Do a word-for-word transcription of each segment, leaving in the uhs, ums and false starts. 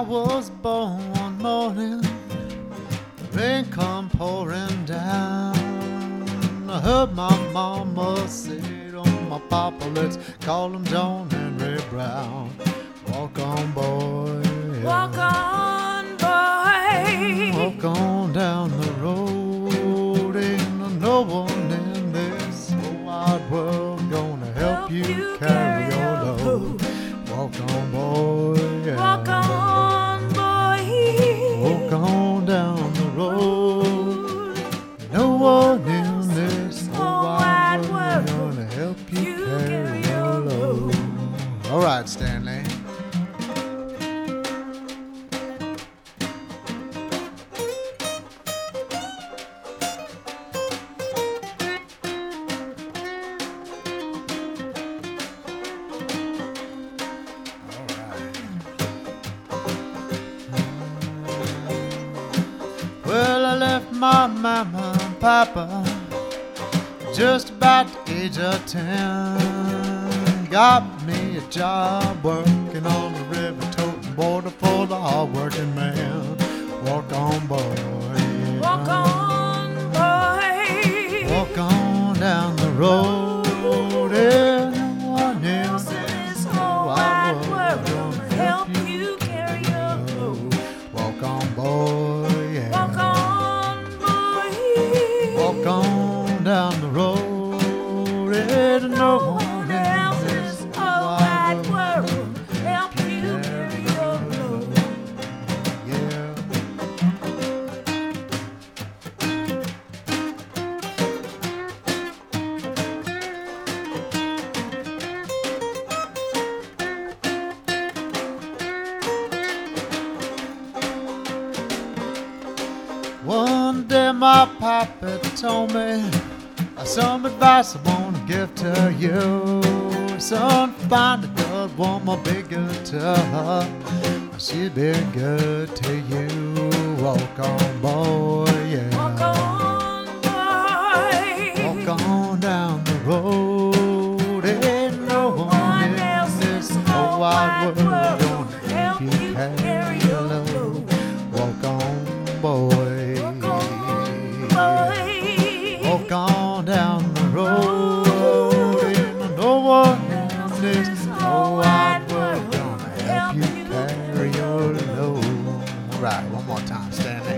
was born one morning, the rain come pouring down. I heard my mama say to my papa, let's call him John Henry Brown. Walk on, boy, yeah. Walk on, boy. Walk on down the road. Ain't no one in this whole wide world gonna help, help you, you carry, carry your load. Walk on, boy, yeah. Walk on, boy. Walk on down the road. No one in this whole wide world gonna help you, you carry, carry your load. All right, Stanley. Well, I left my mama and papa just about the age of ten. Got me a job working on the river, toting border for the hard-working man. Walk on, boy, yeah. Walk on, boy. Walk on down the road. Yeah, no one else in this whole wide world gonna help you carry your load. Walk on, boy. Walk on, boy. Walk on down the road. There's no one else in this whole wide world help you carry your load. Yeah. One day my papa told me some advice I want to give to you. Son, find a good woman, big guitar. She'd be good to you. Walk on, boy, yeah. Walk on, boy. Walk on down the road. Ain't no one in this whole wide world gonna help you carry your load. Walk on, boy. Walk on down the road. Ain't no one in this whole wide world gonna help you carry your load. All right, one more time, Stanley.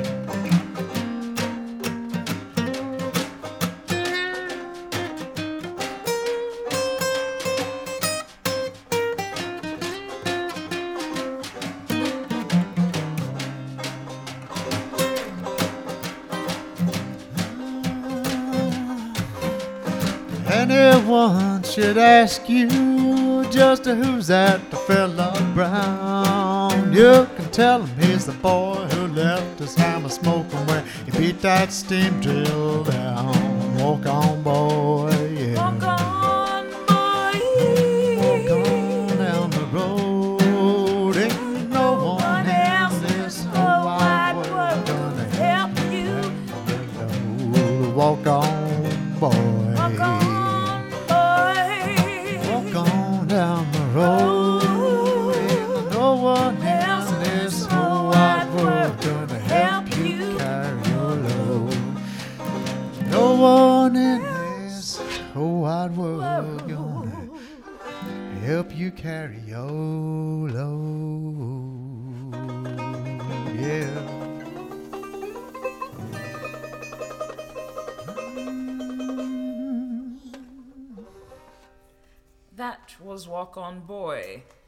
Anyone should ask you just who's that the fella Brown, you can tell him he's the boy who left his hammer smoking where he beat that steam drill down. Walk on, boy, yeah. Walk on, boy. Walk on down the road. Ain't no one in this whole wide world gonna help you. Walk on, boy. Walk on, boy. Walk on down the road. Ain't no one else in this whole wide world gonna help you carry your load. No one in this whole wide world gonna help you carry your load. Yeah. That was Walk On, Boy.